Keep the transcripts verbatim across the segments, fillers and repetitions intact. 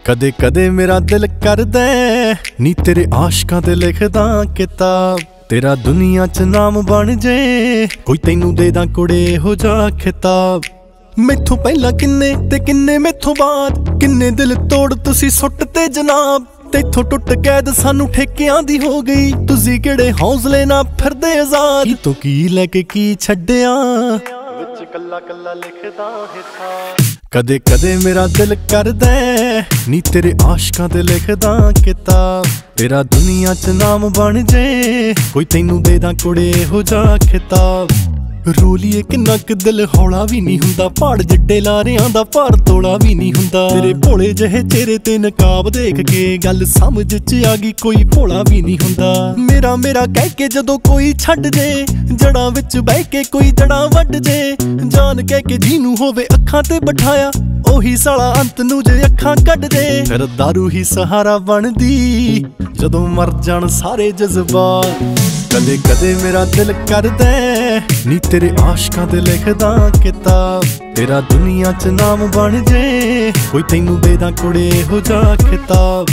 ਕਦੇ ਕਦੇ ਮੇਰਾ ਦਿਲ ਕਰਦਾ ਨੀ ਤੇਰੇ ਆਸ਼ਕਾਂ ਤੇ ਲਿਖਦਾ ਕਿਤਾਬ, ਤੇਰਾ ਦੁਨੀਆ ਚ ਨਾਮ ਬਣ ਜੇ ਕੋਈ ਤੈਨੂੰ ਦੇ ਦਾਂ ਕੁੜੇ ਹੋ ਜਾ ਖਿਤਾਬ। ਮੈਥੋਂ ਪਹਿਲਾਂ ਕਿੰਨੇ ਤੇ ਕਿੰਨੇ ਮੈਥੋਂ ਬਾਅਦ, ਕਿੰਨੇ ਦਿਲ ਤੋੜ ਤੁਸੀਂ ਸੁੱਟ ਤੇ ਜਨਾਬ। ਤੈਥੋਂ ਟੁੱਟ ਕੈਦ ਸਾਨੂੰ ਠੇਕਿਆਂ ਦੀ ਹੋ ਗਈ, ਤੁਸੀਂ ਕਿਹੜੇ ਹੌਸਲੇ ਨਾਲ ਫਿਰਦੇ ਆਜ਼ਾਦ। ਕੀ ਤੋਂ ਕੀ ਲੈ ਕੇ ਕੀ ਛੱਡਿਆ ਵਿੱਚ ਕੱਲਾ ਕੱਲਾ ਲਿਖਦਾ ਹਿਸਾਬ। ਕਦੇ ਕਦੇ ਮੇਰਾ ਦਿਲ ਕਰਦਾ ਨੀ ਤੇਰੇ ਆਸ਼ਕਾਂ ਤੇ ਲਿਖਦਾ ਕਿਤਾਬ, ਤੇਰਾ ਦੁਨੀਆ ਚ ਨਾਮ ਬਣ ਜੇ ਕੋਈ ਤੈਨੂੰ ਦੇ ਦਾਂ ਕੁੜੇ ਹੋ ਜਾ ਖਿਤਾਬ। ਰੋਲੀਏ ਕਿੰਨਾ ਕੁ ਦਿਲ ਹੌਲਾ ਵੀ ਨਹੀਂ ਹੁੰਦਾ, ਪਹਾੜ ਜੱਡੇ ਲਾਰਿਆਂ ਦਾ ਭਾਰ ਤੋਲਾ ਵੀ ਨਹੀਂ ਹੁੰਦਾ। ਤੇਰੇ ਭੋਲੇ ਜਿਹੇ ਚਿਹਰੇ ਤੇ ਨਕਾਬ ਦੇਖ ਕੇ ਗੱਲ ਸਮਝ ਚ ਆ ਗਈ ਕੋਈ ਭੋਲਾ ਵੀ ਨਹੀਂ ਹੁੰਦਾ। ਮੇਰਾ ਮੇਰਾ ਕਹਿ ਕੇ ਜਦੋਂ ਕੋਈ ਛੱਡ ਜੇ, ਜੜਾਂ ਵਿੱਚ ਬਹਿ ਕੇ ਕੋਈ ਜੜਾਂ ਵੱਢ ਜੇ। ਜਾਨ ਕਹਿ ਕੇ ਜਿਹਨੂੰ ਹੋਵੇ ਅੱਖਾਂ ਤੇ ਬਿਠਾਇਆ, ਉਹੀ ਸਾਲਾ ਅੰਤ ਨੂੰ ਜੇ ਅੱਖਾਂ ਕੱਢ ਦੇ। ਫਿਰ ਦਾਰੂ ਹੀ ਸਹਾਰਾ ਬਣਦੀ ਜਦੋਂ ਮਰ ਜਾਣ ਸਾਰੇ ਜਜ਼ਬਾਤ। ਕਦੇ ਕਦੇ ਮੇਰਾ ਦਿਲ ਕਰਦਾ ਨੀ ਤੇਰੇ ਆਸ਼ਕਾਂ ਤੇ ਲਿਖਦਾ ਕਿਤਾਬ, ਤੇਰਾ ਦੁਨੀਆ ਚ ਨਾਮ ਬਣ ਜੇ ਕੋਈ ਤੈਨੂੰ ਦੇ ਦਾਂ ਕੁੜੇ ਹੋ ਜਾ ਖਿਤਾਬ।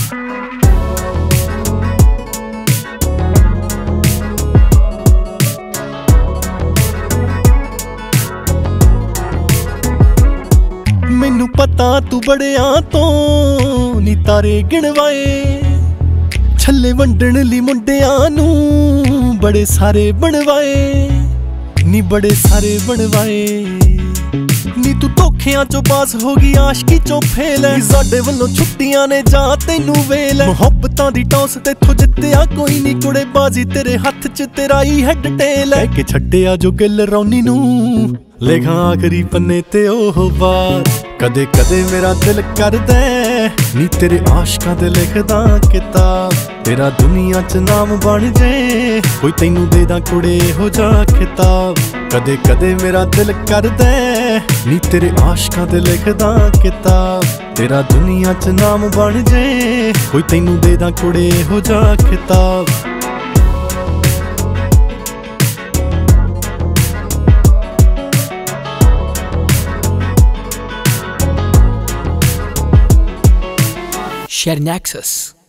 ਮੈਨੂੰ ਪਤਾ ਤੂੰ ਬੜਿਆਂ ਤੋਂ ਨੀ ਤਾਰੇ ਗਿਣਵਾਏ, ਛੱਲੇ ਵੰਡਣ ਲਈ ਮੁੰਡਿਆਂ ਨੂੰ ਬੜੇ ਸਾਰੇ ਬਣਵਾਏ ਨੀ ਬੜੇ ਸਾਰੇ ਬਣਵਾਏ। ਨੀ ਤੂੰ ਧੋਖਿਆਂ ਚੋਂ ਪਾਸ ਹੋ ਗਈ, ਆਸ਼ਕੀ ਚੋਂ ਫੇਲ ਐ। ਸਾਡੇ ਵੱਲੋਂ ਛੁੱਟੀਆਂ ਨੇ ਜਾਂ ਤੈਨੂੰ ਵੇਲ ਐ। ਮੁਹੱਬਤਾਂ ਦੀ ਟੌਸ ਤੇਥੋਂ ਜਿੱਤਿਆ ਕੋਈ ਨੀ ਕੁੜੇ, ਬਾਜ਼ੀ ਤੇਰੇ ਹੱਥ ਚ ਤੇਰਾ ਹੀ ਹੈਡ ਟੇਲ ਐ। ਕਿ ਛੱਡਿਆ ਜੋ ਗਿੱਲ ਰੌਨੀ ਨੂੰ ਲਿਖਾਂ ਆਖਰੀ ਪੰਨੇ ਤੇ ਉਹ ਬਾਤ। ਕਦੇ ਕਦੇ ਮੇਰਾ ਦਿਲ ਕਰਦਾ ਨੀ ਤੇਰੇ ਆਸ਼ਕਾਂ ਤੇ ਲਿਖਦਾ ਕਿਤਾਬ, ਤੇਰਾ ਦੁਨੀਆ ਚ ਨਾਮ ਬਣ ਜੇ ਕੋਈ ਤੈਨੂੰ ਦੇ ਦਾਂ ਕੁੜੇ ਹੋ ਜਾ ਖਿਤਾਬ। ਕਦੇ ਕਦੇ ਮੇਰਾ ਦਿਲ ਕਰਦਾ ਨੀ ਤੇਰੇ ਆਸ਼ਕਾਂ ਤੇ ਲਿਖਦਾ ਕਿਤਾਬ, ਤੇਰਾ ਦੁਨੀਆ ਚ ਨਾਮ ਬਣ ਜੇ ਕੋਈ ਤੈਨੂੰ ਦੇ ਦਾਂ ਕੁੜੇ ਹੋ ਜਾ ਖਿਤਾਬ। Share Nexus.